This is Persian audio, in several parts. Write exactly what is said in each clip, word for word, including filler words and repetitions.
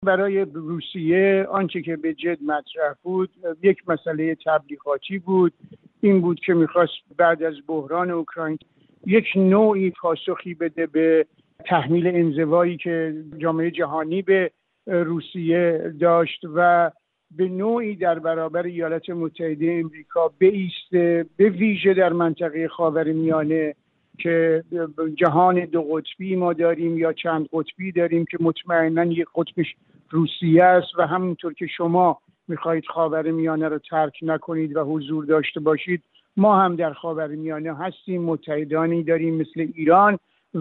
برای روسیه آنچه که به جد مطرح بود یک مسئله تبلیغاتی بود. این بود که میخواست بعد از بحران اوکراین یک نوعی پاسخی بده به تحمیل انزوایی که جامعه جهانی به روسیه داشت و به نوعی در برابر ایالات متحده امریکا بایسته، به ویژه در منطقه خاورمیانه که جهان دو قطبی ما داریم یا چند قطبی داریم که مطمئناً یک قطبش روسیه است و همونطور که شما میخواهید خاورمیانه رو ترک نکنید و حضور داشته باشید، ما هم در خاورمیانه هستیم، متحدانی داریم مثل ایران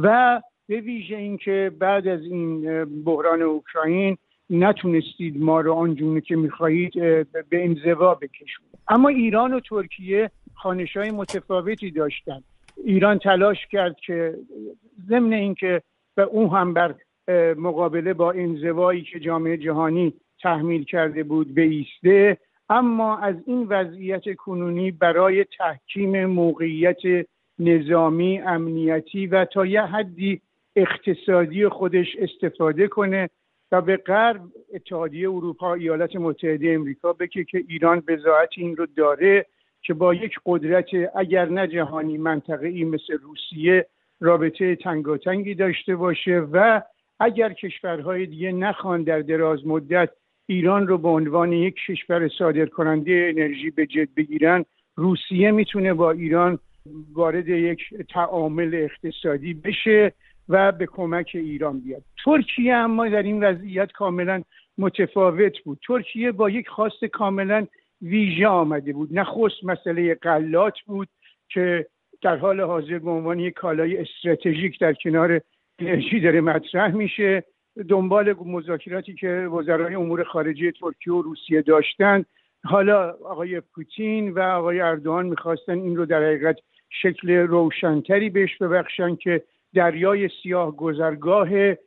و به ویژه این که بعد از این بحران اوکراین نتونستید ما رو آنجوری که میخواهید به انزوا بکشونید. اما ایران و ترکیه خوانش‌های متفاوتی داشتند. ایران تلاش کرد که ضمن این که به اون هم بر مقابله با انزوایی که جامعه جهانی تحمیل کرده بود بایسته، اما از این وضعیت کنونی برای تحکیم موقعیت نظامی، امنیتی و تا یه حدی اقتصادی خودش استفاده کنه و به غرب، اتحادیه اروپا، ایالات متحده امریکا بگه که ایران بضاعت این رو داره که با یک قدرت اگر نه جهانی منطقه‌ای مثل روسیه رابطه تنگاتنگی داشته باشه و اگر کشورهای دیگه نخوان در دراز مدت ایران رو به عنوان یک کشور صادرکننده انرژی به جد بگیرن، روسیه میتونه با ایران وارد یک تعامل اقتصادی بشه و به کمک ایران بیاد. ترکیه اما در این وضعیت کاملا متفاوت بود. ترکیه با یک خواست کاملا ویژه آمده بود. نخست مسئله غلات بود که در حال حاضر به عنوان یک کالای استراتژیک در کنار انرژی داره مطرح میشه. دنبال مذاکراتی که وزرای امور خارجه ترکیه و روسیه داشتن، حالا آقای پوتین و آقای اردوغان میخواستن این رو در حقیقت شکل روشنتری بهش ببخشن که دریای سیاه گذرگاه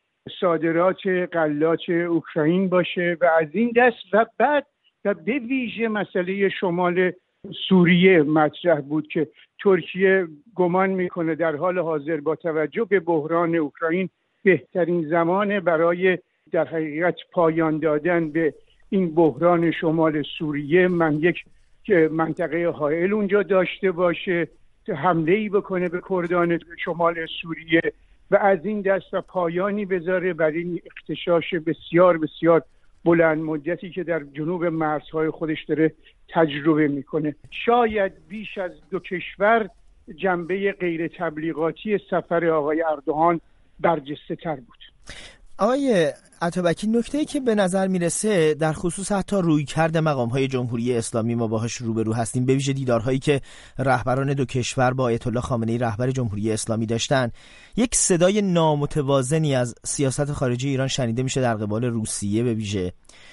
صادرات غلات اوکراین باشه و از این دست و بعد و به ویژه مسئله شمال سوریه مطرح بود که ترکیه گمان میکنه در حال حاضر با توجه به بحران اوکراین بهترین زمان برای در حقیقت پایان دادن به این بحران شمال سوریه من یک منطقه حائل اونجا داشته باشه، حمله‌ای بکنه به کردان شمال سوریه و از این دست و پایانی بذاره بر این اغتشاش بسیار بسیار بلند مدتی که در جنوب مرزهای خودش داره تجربه میکنه. شاید بیش از دو کشور جنبه غیر تبلیغاتی سفر آقای اردوغان برجسته تر بود. آقای عطابکی، نکته‌ای که به نظر میرسه در خصوص حتی رویکرد مقام‌های جمهوری اسلامی ما باهاش روبرو هستیم، به ویژه دیدارهایی که رهبران دو کشور با آیت الله خامنه‌ای رهبر جمهوری اسلامی داشتن، یک صدای نامتوازنی از سیاست خارجی ایران شنیده میشه در قبال روسیه. به ویژه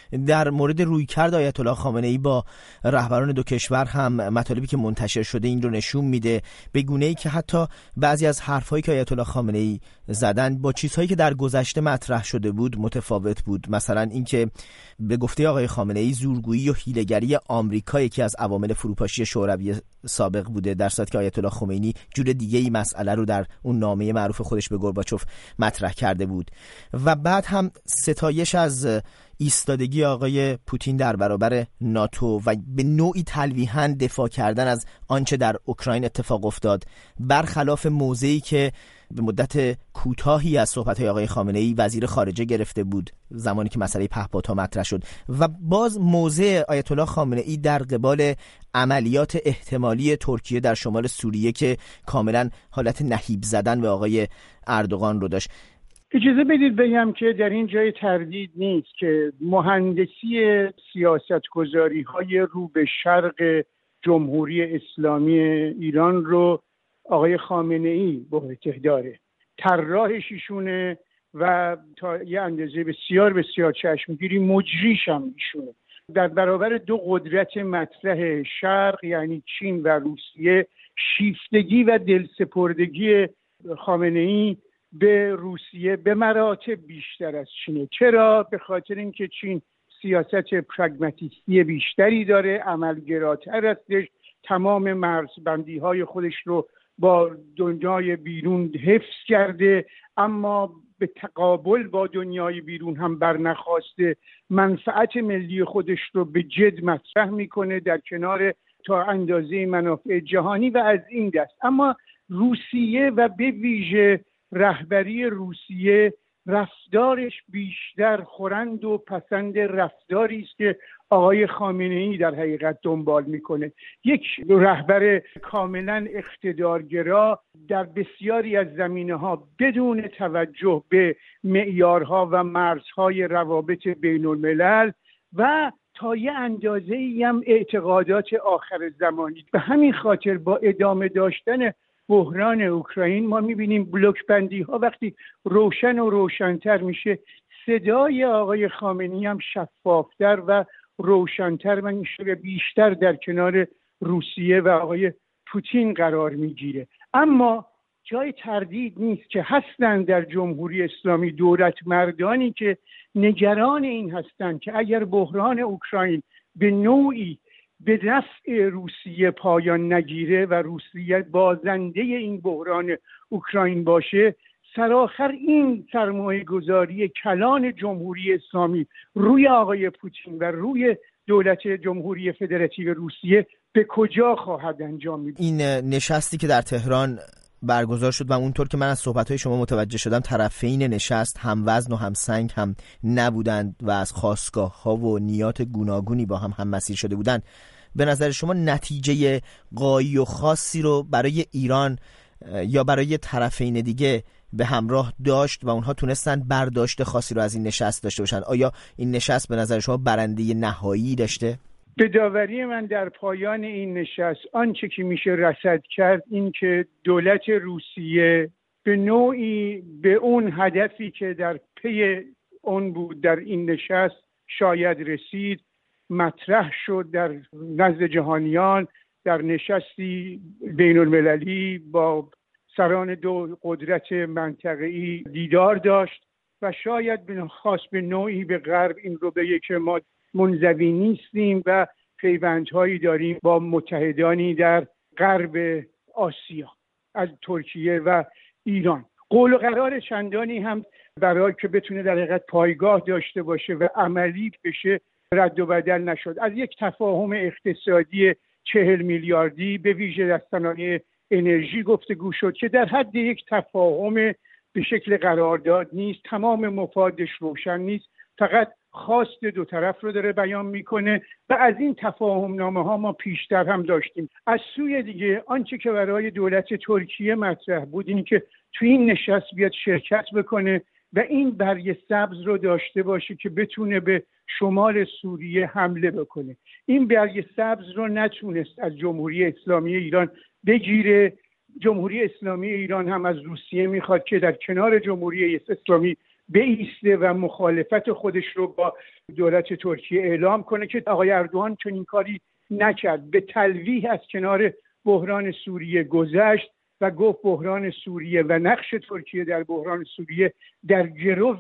در مورد رویکرد آیت الله خامنه‌ای با رهبران دو کشور هم مطالبی که منتشر شده این رو نشون میده، به گونه‌ای که حتی بعضی از حرفایی که آیت الله خامنه‌ای زدن با چیزهایی که در گذشته مطرح شده بود متفاوت بود. مثلا اینکه به گفته آقای خامنه‌ای زورگویی و حیله‌گری آمریکا یکی از عوامل فروپاشی شوروی سابق بوده، در صورتی که آیت الله خمینی جور دیگه‌ای مسئله رو در اون نامه معروف خودش به گورباچوف مطرح کرده بود. و بعد هم ستایش از ایستادگی آقای پوتین در برابر ناتو و به نوعی تلویحاً دفاع کردن از آنچه در اوکراین اتفاق افتاد، برخلاف موضعی که به مدت کوتاهی از صحبت‌های آقای خامنه‌ای وزیر خارجه گرفته بود زمانی که مسئله پهپادها مطرح شد. و باز موضع آیت الله خامنه‌ای در قبال عملیات احتمالی ترکیه در شمال سوریه که کاملا حالت نهیب زدن به آقای اردوغان رو داشت. اجازه بدید بگم که در این جای تردید نیست که مهندسی سیاستگذاری‌های رو به شرق جمهوری اسلامی ایران رو آقای خامنه‌ای به عهده داره. طراحش ایشونه و تا یه اندازه بسیار بسیار چشمگیری مجریش هم ایشونه. در برابر دو قدرت مطرح شرق یعنی چین و روسیه، شیفتگی و دلسپردگی خامنه‌ای به روسیه به مراتب بیشتر از چینه. چرا؟ به خاطر اینکه چین سیاست پرگماتیستی بیشتری داره، عملگراتر هستش، تمام مرزبندی‌های خودش رو با دنیای بیرون حفظ کرده، اما به تقابل با دنیای بیرون هم برنخواسته منفعت ملی خودش رو به جد مطرح میکنه در کنار تا اندازه منافع جهانی و از این دست. اما روسیه و به ویژه رهبری روسیه رفتارش بیشتر خورند و پسند رفتاری است که آقای خامنه‌ای در حقیقت دنبال میکنه. یک رهبر کاملا اقتدارگرا در بسیاری از زمینه‌ها بدون توجه به معیارها و مرزهای روابط بین الملل و تا یه اندازه‌ای هم اعتقادات آخر زمانی. به همین خاطر با ادامه داشتن بحران اوکراین ما می‌بینیم بلوک بندی ها وقتی روشن و روشن‌تر میشه، صدای آقای خامنه‌ای هم شفافتر و روشن‌تر و میشه بیشتر در کنار روسیه و آقای پوتین قرار میگیره. اما جای تردید نیست که هستند در جمهوری اسلامی دولت مردانی که نگران این هستند که اگر بحران اوکراین به نوعی به نفع روسیه پایان نگیره و روسیه بازنده این بحران اوکراین باشه، سرآخر این سرمایه گذاری کلان جمهوری اسلامی روی آقای پوتین و روی دولت جمهوری فدراتیو روسیه به کجا خواهد انجام؟ این نشستی که در تهران برگزار شد و اونطور که من از صحبت‌های شما متوجه شدم طرفین نشست هم وزن و هم سنگ هم نبودند و از خاستگاه‌ها و نیات گوناگونی با هم هم مسیر شده بودند. به نظر شما نتیجه غایی و خاصی رو برای ایران یا برای طرفین دیگه به همراه داشت و اونها تونستن برداشت خاصی رو از این نشست داشته باشن؟ آیا این نشست به نظر شما برنده نهایی داشته؟ به داوری من در پایان این نشست آنچه که میشه رصد کرد این که دولت روسیه به نوعی به اون هدفی که در پی اون بود در این نشست شاید رسید، مطرح شد در نزد جهانیان در نشستی بین المللی با سران دو قدرت منطقه‌ای دیدار داشت و شاید خاص به نوعی به غرب این رو بگه که ما منزوی نیستیم و پیوندهایی داریم با متحدانی در غرب آسیا از ترکیه و ایران. قول و قرار چندانی هم برای که بتونه در حقیقت پایگاه داشته باشه و عملی بشه رد و بدل نشد. از یک تفاهم اقتصادی چهل میلیاردی به ویژه در صنایع انرژی گفتگو شد که در حد یک تفاهم به شکل قرارداد نیست، تمام مفادش روشن نیست، فقط خواست دو طرف رو داره بیان میکنه و از این تفاهم نامه ها ما پیشتر هم داشتیم. از سوی دیگه آنچه که برای دولت ترکیه مطرح بود این که توی این نشست بیاد شرکت بکنه و این برگ سبز رو داشته باشه که بتونه به شمال سوریه حمله بکنه. این برگ سبز رو نتونست از جمهوری اسلامی ایران بگیره. جمهوری اسلامی ایران هم از روسیه میخواد که در کنار جمهوری اسلامی بایسته و مخالفت خودش رو با دولت ترکیه اعلام کنه که آقای اردوغان چنین کاری نکرد. به تلویح از کنار بحران سوریه گذشت و گفت بحران سوریه و نقش ترکیه در بحران سوریه در گرو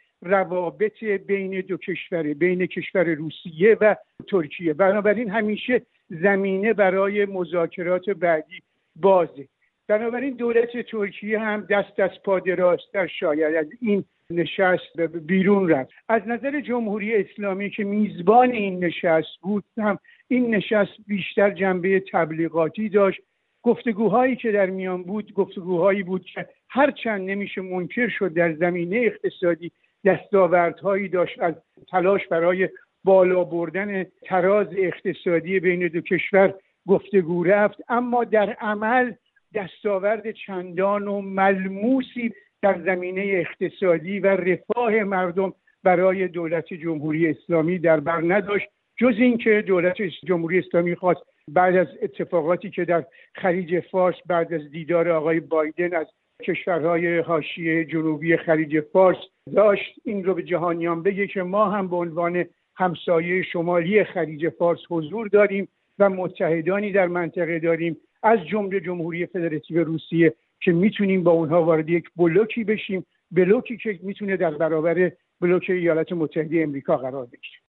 روابط بین دو کشوره، بین کشور روسیه و ترکیه. بنابراین همیشه زمینه برای مذاکرات بعدی بازه. بنابراین دولت ترکیه هم دست از پا درازتر شاید از این نشست بیرون رفت. از نظر جمهوری اسلامی که میزبان این نشست بود هم این نشست بیشتر جنبه تبلیغاتی داشت. گفتگوهایی که در میان بود گفتگوهایی بود که هرچند نمیشه منکر شد در زمینه اقتصادی دستاوردهایی داشت، از تلاش برای بالا بردن تراز اقتصادی بین دو کشور گفتگو رفت، اما در عمل دستاورد چندان و ملموسی در زمینه اقتصادی و رفاه مردم برای دولت جمهوری اسلامی در بر نداشت، جز این که دولت جمهوری اسلامی خواست بعد از اتفاقاتی که در خلیج فارس بعد از دیدار آقای بایدن از کشورهای حاشیه جنوبی خلیج فارس داشت این رو به جهانیان بگه که ما هم به عنوان همسایه شمالی خلیج فارس حضور داریم و متحدانی در منطقه داریم از جمله جمهوری فدراتیو روسیه که میتونیم با اونها وارد یک بلوکی بشیم، بلوکی که میتونه در برابر بلوک ایالات متحده امریکا قرار بگیره.